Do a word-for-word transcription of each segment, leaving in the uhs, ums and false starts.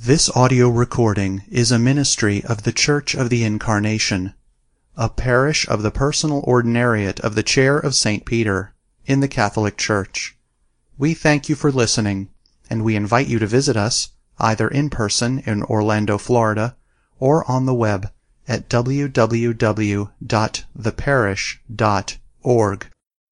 This audio recording is a ministry of the Church of the Incarnation, a parish of the Personal Ordinariate of the Chair of Saint Peter, in the Catholic Church. We thank you for listening, and we invite you to visit us, either in person in Orlando, Florida, or on the web at w w w dot the parish dot org.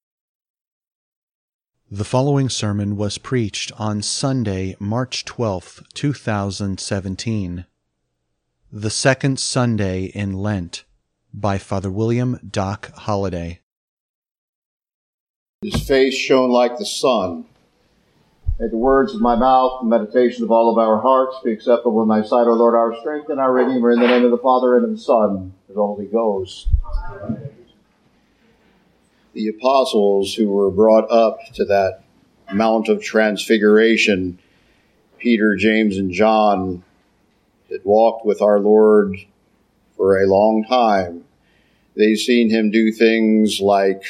The following sermon was preached on Sunday, March twelfth, two thousand seventeen. The Second Sunday in Lent, by Father William Doc Holliday. His face shone like the sun. May the words of my mouth and meditation of all of our hearts be acceptable in thy sight, O Lord, our strength and our Redeemer, in the name of the Father, and of the Son, and of the Holy Ghost. The apostles who were brought up to that Mount of Transfiguration, Peter, James, and John, had walked with our Lord for a long time. They've seen him do things like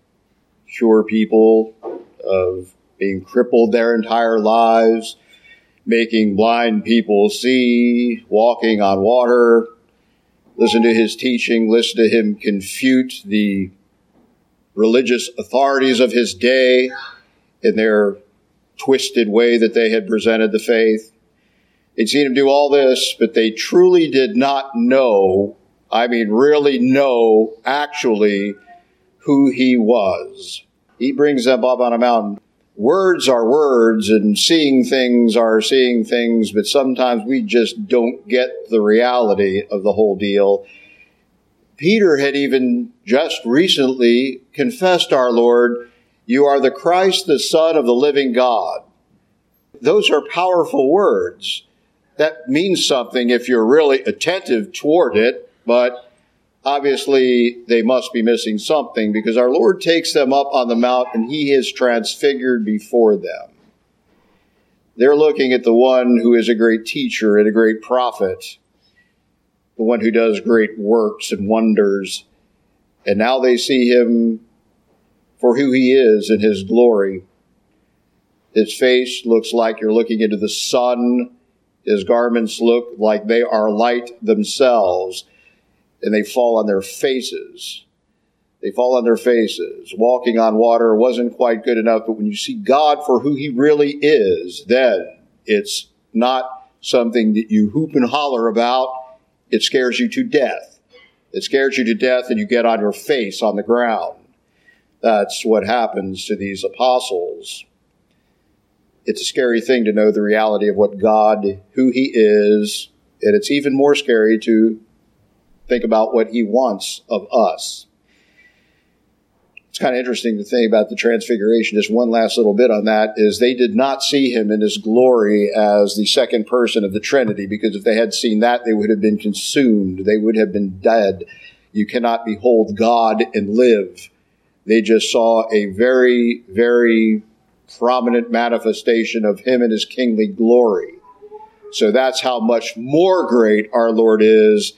cure people of being crippled their entire lives, making blind people see, walking on water. Listen to his teaching, listen to him confute the religious authorities of his day in their twisted way that they had presented the faith. They'd seen him do all this, but they truly did not know, I mean really know, actually, who he was. He brings them up on a mountain. Words are words, and seeing things are seeing things, but sometimes we just don't get the reality of the whole deal. Peter had even just recently confessed our Lord, "You are the Christ, the Son of the living God." Those are powerful words. That means something if you're really attentive toward it, but obviously they must be missing something, because our Lord takes them up on the mount and he is transfigured before them. They're looking at the one who is a great teacher and a great prophet, the one who does great works and wonders. And now they see him for who he is in his glory. His face looks like you're looking into the sun. His garments look like they are light themselves. And they fall on their faces. They fall on their faces. Walking on water wasn't quite good enough, but when you see God for who he really is, then it's not something that you hoop and holler about. It scares you to death. It scares you to death and you get on your face on the ground. That's what happens to these apostles. It's a scary thing to know the reality of what God, who he is, and it's even more scary to think about what he wants of us. It's kind of interesting to think about the Transfiguration. Just one last little bit on that is they did not see him in his glory as the second person of the Trinity, because if they had seen that, they would have been consumed. They would have been dead. You cannot behold God and live. They just saw a very, very prominent manifestation of him in his kingly glory. So that's how much more great our Lord is.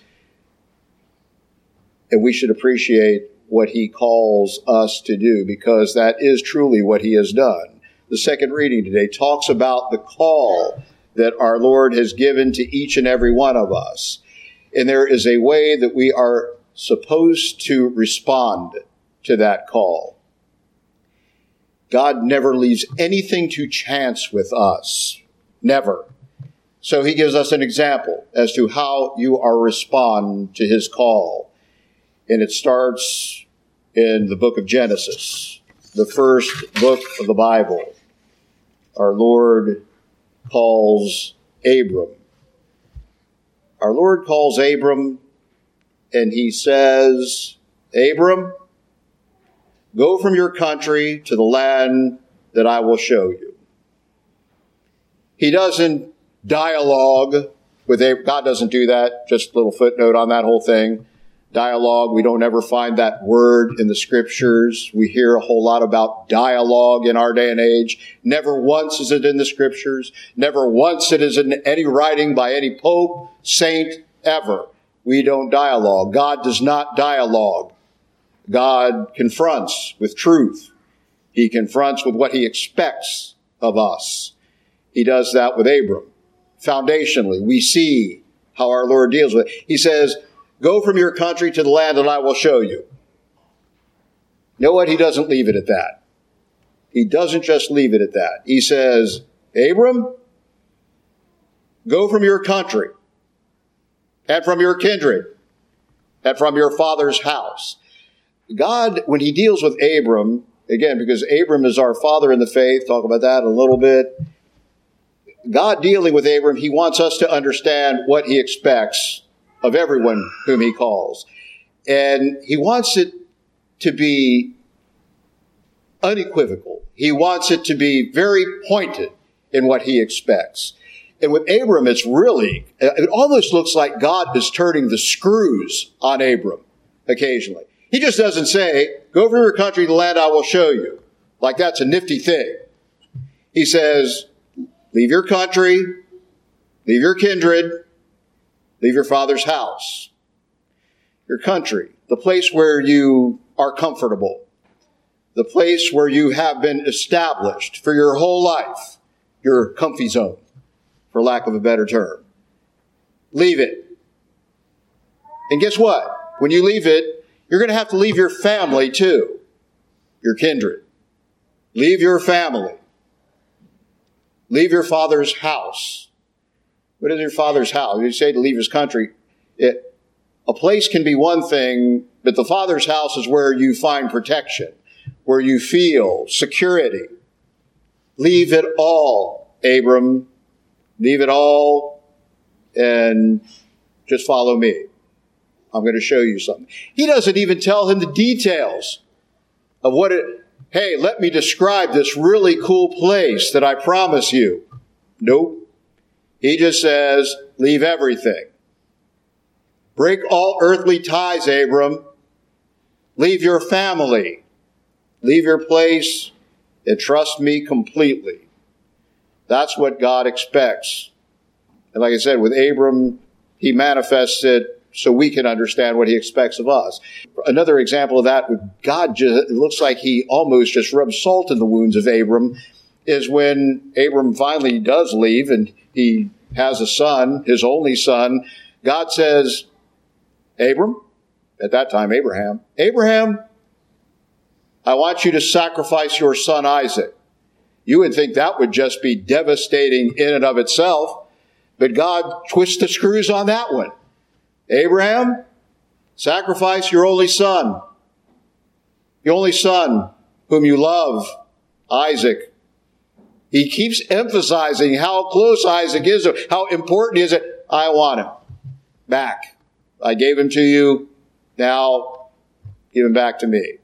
And we should appreciate what he calls us to do, because that is truly what he has done. The second reading today talks about the call that our Lord has given to each and every one of us. And there is a way that we are supposed to respond to that call. God never leaves anything to chance with us. Never. So he gives us an example as to how you are respond to his call. And it starts in the book of Genesis, the first book of the Bible. Our Lord calls Abram. Our Lord calls Abram, and he says, "Abram, go from your country to the land that I will show you." He doesn't dialogue with Abram. God doesn't do that. Just a little footnote on that whole thing. Dialogue, we don't ever find that word in the scriptures. We hear a whole lot about dialogue in our day and age. Never once is it in the scriptures. Never once it is in any writing by any pope, saint, ever. We don't dialogue. God does not dialogue. God confronts with truth. He confronts with what he expects of us. He does that with Abram. foundationally, we see how our Lord deals with it. He says, go from your country to the land that I will show you. You know what? He doesn't leave it at that. He doesn't just leave it at that. He says, Abram, go from your country and from your kindred and from your father's house. God, when he deals with Abram, again, because Abram is our father in the faith, talk about that a little bit. God dealing with Abram, he wants us to understand what he expects of everyone whom he calls. And he wants it to be unequivocal. He wants it to be very pointed in what he expects. And with Abram, it's really, it almost looks like God is turning the screws on Abram occasionally. He just doesn't say, go from your country to the land I will show you. Like that's a nifty thing. He says, leave your country, leave your kindred, leave your father's house, your country, the place where you are comfortable, the place where you have been established for your whole life, your comfy zone, for lack of a better term. Leave it. And guess what? When you leave it, you're going to have to leave your family too, your kindred. Leave your family. Leave your father's house. What is your father's house? You say to leave his country. It, a place can be one thing, but the father's house is where you find protection, where you feel security. Leave it all, Abram. Leave it all and just follow me. I'm going to show you something. He doesn't even tell him the details of what it, hey, let me describe this really cool place that I promise you. Nope. He just says, leave everything. Break all earthly ties, Abram. Leave your family. Leave your place and trust me completely. That's what God expects. And like I said, with Abram, he manifests it so we can understand what he expects of us. Another example of that, with God, just, it looks like he almost just rubs salt in the wounds of Abram, is when Abram finally does leave and he has a son, his only son. God says, Abram, at that time Abraham, Abraham, I want you to sacrifice your son Isaac. You would think that would just be devastating in and of itself, but God twists the screws on that one. Abraham, sacrifice your only son, the only son whom you love, Isaac. He keeps emphasizing how close Isaac is, how important he is. I want him back. I gave him to you. Now give him back to me.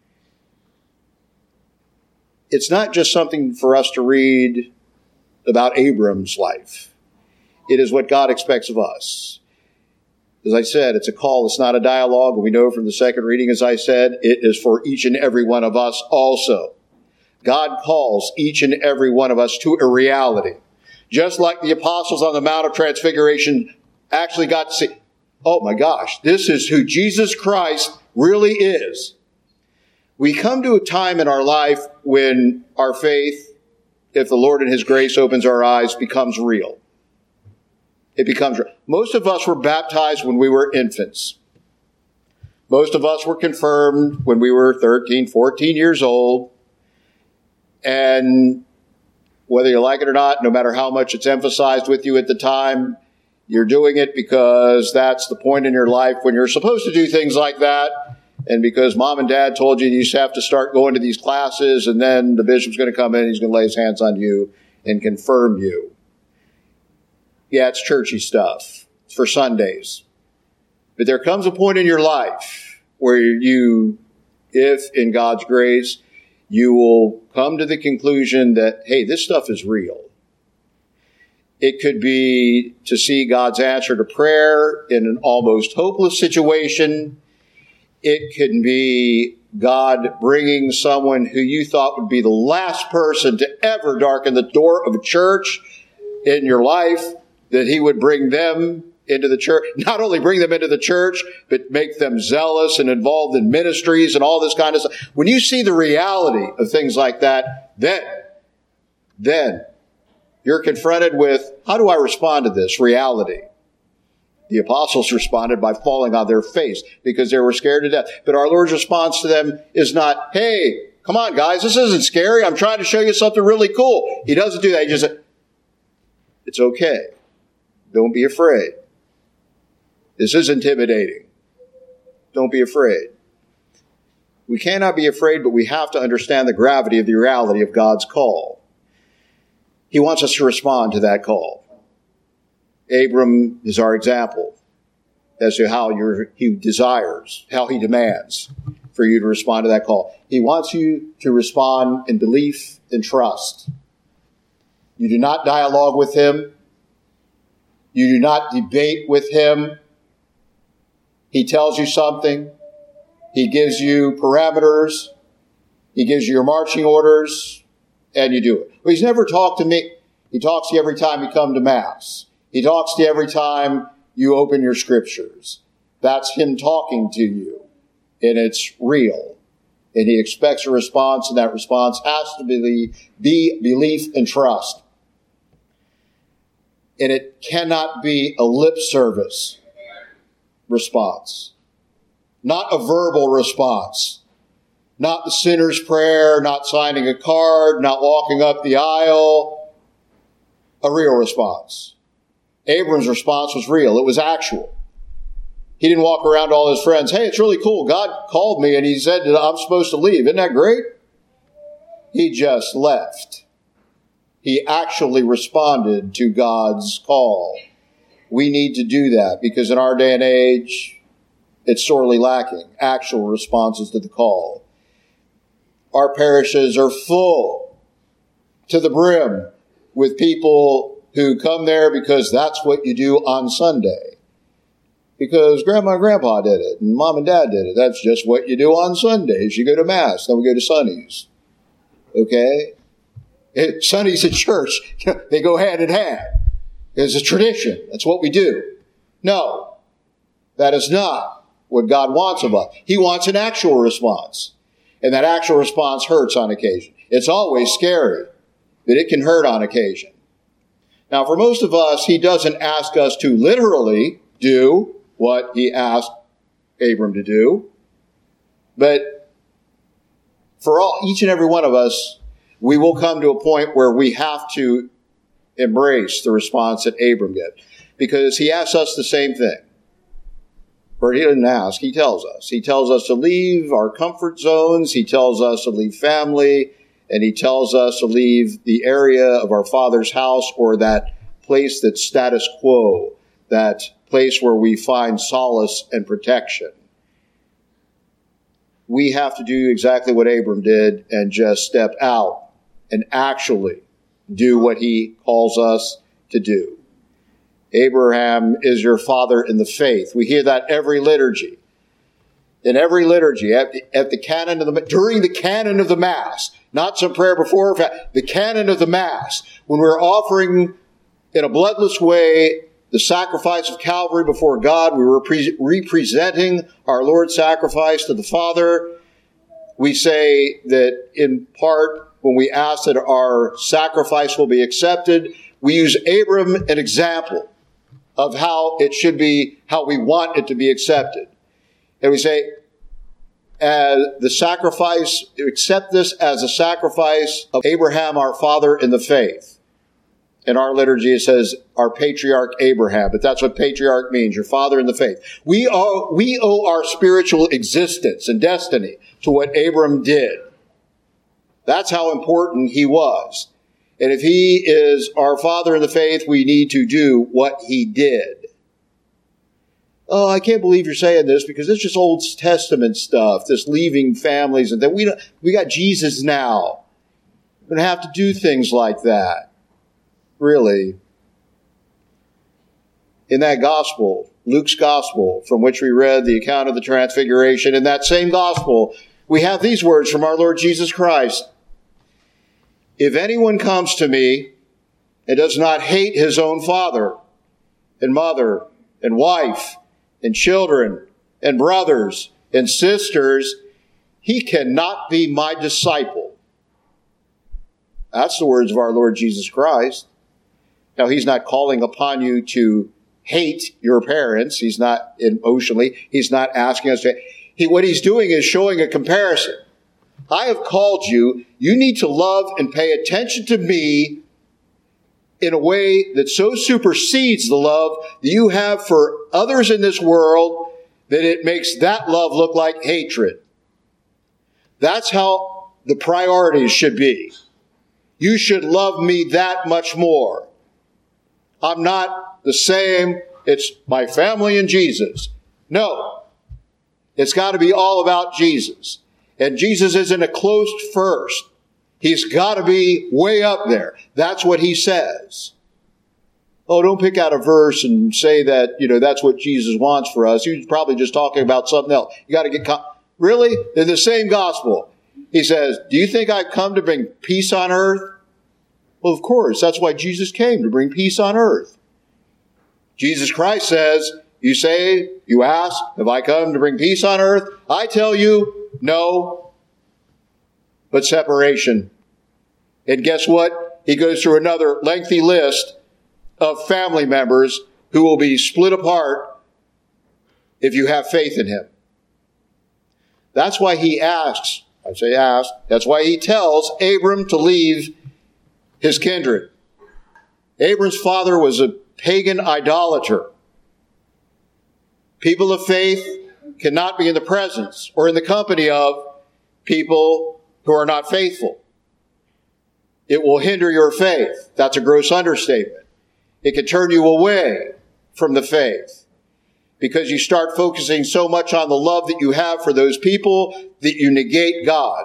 It's not just something for us to read about Abram's life. It is what God expects of us. As I said, it's a call. It's not a dialogue. We know from the second reading, as I said, it is for each and every one of us also. God calls each and every one of us to a reality. Just like the apostles on the Mount of Transfiguration actually got to see, oh my gosh, this is who Jesus Christ really is. We come to a time in our life when our faith, if the Lord in His grace opens our eyes, becomes real. It becomes real. Most of us were baptized when we were infants. Most of us were confirmed when we were thirteen, fourteen years old. And whether you like it or not, no matter how much it's emphasized with you at the time, you're doing it because that's the point in your life when you're supposed to do things like that. And because mom and dad told you you have to start going to these classes, and then the bishop's going to come in, he's going to lay his hands on you and confirm you. Yeah, it's churchy stuff. It's for Sundays. But there comes a point in your life where you, if in God's grace, you will come to the conclusion that, hey, this stuff is real. It could be to see God's answer to prayer in an almost hopeless situation. It can be God bringing someone who you thought would be the last person to ever darken the door of a church in your life, that He would bring them into the church. Not only bring them into the church, but make them zealous and involved in ministries and all this kind of stuff. When you see the reality of things like that, then, then You're confronted with, how do I respond to this reality? The apostles responded by falling on their face because they were scared to death. But our Lord's response to them is not, hey, come on, guys, this isn't scary. I'm trying to show you something really cool. He doesn't do that. He just said, it's okay. Don't be afraid. This is intimidating. Don't be afraid. We cannot be afraid, but we have to understand the gravity of the reality of God's call. He wants us to respond to that call. Abram is our example as to how you're, he desires, how he demands for you to respond to that call. He wants you to respond in belief and trust. You do not dialogue with him. You do not debate with him. He tells you something. He gives you parameters. He gives you your marching orders, and you do it. But he's never talked to me. He talks to you every time you come to Mass. He talks to you every time you open your scriptures. That's him talking to you, and it's real. And he expects a response, and that response has to be, be belief and trust. And it cannot be a lip service response. Not a verbal response. Not the sinner's prayer, not signing a card, not walking up the aisle. A real response. Abram's response was real. It was actual. He didn't walk around to all his friends, hey, it's really cool. God called me and he said that I'm supposed to leave. Isn't that great? He just left. He actually responded to God's call. We need to do that because in our day and age, it's sorely lacking. Actual responses to the call. Our parishes are full to the brim with people who come there because that's what you do on Sunday. Because Grandma and Grandpa did it, and Mom and Dad did it. That's just what you do on Sundays. You go to Mass, then we go to Sundays. Okay? It, Sundays at church, they go hand in hand. It's a tradition. That's what we do. No, that is not what God wants of us. He wants an actual response. And that actual response hurts on occasion. It's always scary, but it can hurt on occasion. Now, for most of us, he doesn't ask us to literally do what he asked Abram to do. But for all, each and every one of us, we will come to a point where we have to embrace the response that Abram did. Because he asks us the same thing. Or he doesn't ask, he tells us. He tells us to leave our comfort zones. He tells us to leave family. And he tells us to leave the area of our Father's house or that place that's status quo, that place where we find solace and protection. We have to do exactly what Abram did and just step out and actually do what he calls us to do. Abraham is your father in the faith. We hear that every liturgy. In every liturgy, at the, at the canon of the, during the canon of the Mass, not some prayer before, the canon of the Mass, when we're offering in a bloodless way the sacrifice of Calvary before God, we were pre- representing our Lord's sacrifice to the Father. We say that in part, when we ask that our sacrifice will be accepted, we use Abram an example of how it should be, how we want it to be accepted. And we say, as the sacrifice, accept this as a sacrifice of Abraham, our father in the faith. In our liturgy, it says our patriarch Abraham, but that's what patriarch means, your father in the faith. We owe, we owe our spiritual existence and destiny to what Abram did. That's how important he was. And if he is our father in the faith, we need to do what he did. Oh, I can't believe you're saying this because it's just Old Testament stuff, this leaving families and that we don't, we got Jesus now. We don't have to do things like that. Really. In that gospel, Luke's gospel, from which we read the account of the Transfiguration, in that same gospel, we have these words from our Lord Jesus Christ. If anyone comes to me and does not hate his own father and mother and wife and children and brothers and sisters, he cannot be my disciple. That's the words of our Lord Jesus Christ. Now, he's not calling upon you to hate your parents. He's not emotionally. He's not asking us to. He, what he's doing is showing a comparison. I have called you. You need to love and pay attention to me in a way that so supersedes the love that you have for others in this world that it makes that love look like hatred. That's how the priorities should be. You should love me that much more. I'm not the same. It's my family and Jesus. No. It's got to be all about Jesus. And Jesus isn't a close first. He's got to be way up there. That's what he says. Oh, don't pick out a verse and say that, you know, that's what Jesus wants for us. He's probably just talking about something else. You got to get, con- really? In the same gospel, he says, do you think I've come to bring peace on earth? Well, of course, that's why Jesus came, to bring peace on earth. Jesus Christ says, you say, you ask, have I come to bring peace on earth? I tell you, no, but separation. And guess what? He goes through another lengthy list of family members who will be split apart if you have faith in him. That's why he asks, I say ask, that's why he tells Abram to leave his kindred. Abram's father was a pagan idolater. People of faith cannot be in the presence or in the company of people who are not faithful. It will hinder your faith. That's a gross understatement. It can turn you away from the faith because you start focusing so much on the love that you have for those people that you negate God.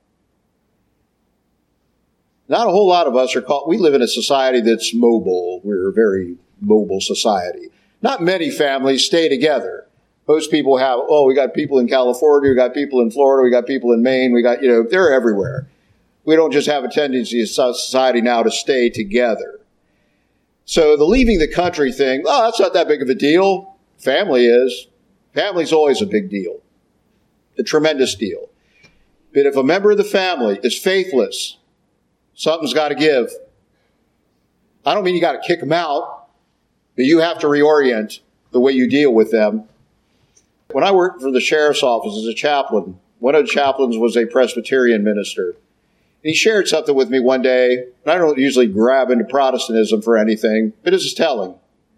Not a whole lot of us are called. We live in a society that's mobile. We're a very mobile society. Not many families stay together. Most people have, oh, we got people in California, we got people in Florida, we got people in Maine, we got, you know, they're everywhere. We don't just have a tendency as society now to stay together. So the leaving the country thing, oh, that's not that big of a deal. Family is. Family's always a big deal. A tremendous deal. But if a member of the family is faithless, something's got to give. I don't mean you got to kick them out, but you have to reorient the way you deal with them. When I worked for the sheriff's office as a chaplain, one of the chaplains was a Presbyterian minister. And he shared something with me one day, and I don't usually grab into Protestantism for anything, but this is telling.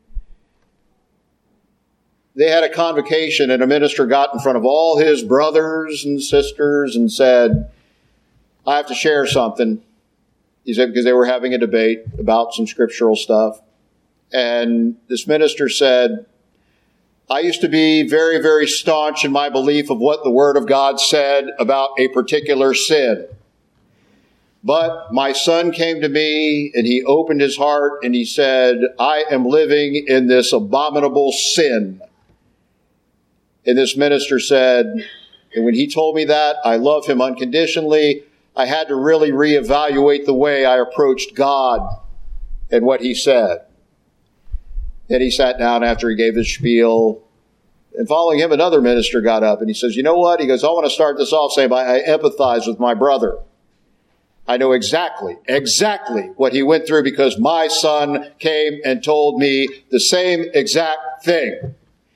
They had a convocation, and a minister got in front of all his brothers and sisters and said, I have to share something. He said, because they were having a debate about some scriptural stuff. And this minister said, I used to be very, very staunch in my belief of what the Word of God said about a particular sin. But my son came to me and he opened his heart and he said, I am living in this abominable sin. And this minister said, and when he told me that, I love him unconditionally. I had to really reevaluate the way I approached God and what he said. Then he sat down after he gave his spiel. And following him, another minister got up and he says, you know what? He goes, I want to start this off saying I empathize with my brother. I know exactly, exactly what he went through because my son came and told me the same exact thing.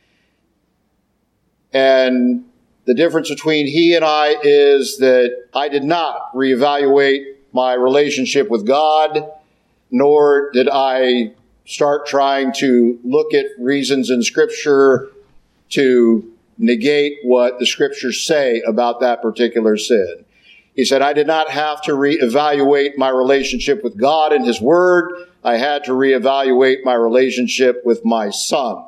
And the difference between he and I is that I did not reevaluate my relationship with God, nor did I start trying to look at reasons in Scripture to negate what the Scriptures say about that particular sin. He said, I did not have to reevaluate my relationship with God and His Word. I had to reevaluate my relationship with my son.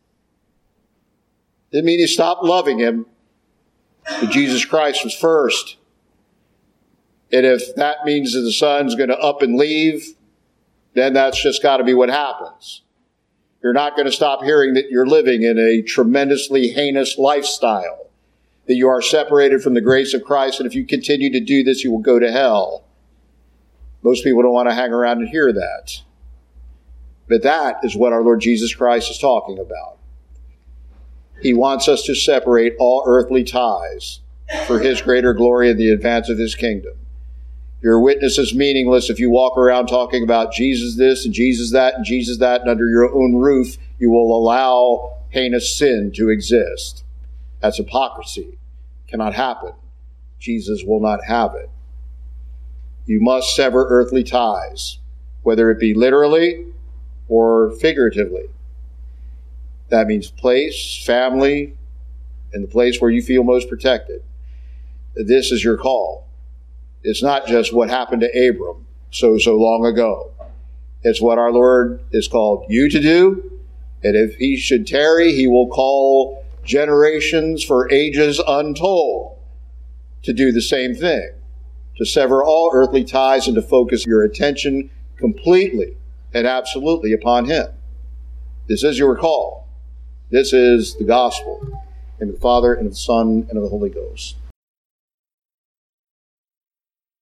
Didn't mean he stopped loving him, but Jesus Christ was first. And if that means that the son's going to up and leave, then that's just got to be what happens. You're not going to stop hearing that you're living in a tremendously heinous lifestyle, that you are separated from the grace of Christ, and if you continue to do this, you will go to hell. Most people don't want to hang around and hear that. But that is what our Lord Jesus Christ is talking about. He wants us to separate all earthly ties for His greater glory and the advance of His kingdom. Your witness is meaningless if you walk around talking about Jesus this and Jesus that and Jesus that, and under your own roof you will allow heinous sin to exist. That's hypocrisy. Cannot happen. Jesus will not have it. You must sever earthly ties, whether it be literally or figuratively. That means place, family, and the place where you feel most protected. This is your call. It's not just what happened to Abram so, so long ago. It's what our Lord has called you to do. And if he should tarry, he will call generations for ages untold to do the same thing, to sever all earthly ties and to focus your attention completely and absolutely upon him. This is your call. This is the gospel. In the Father, and of the Son, and of the Holy Ghost.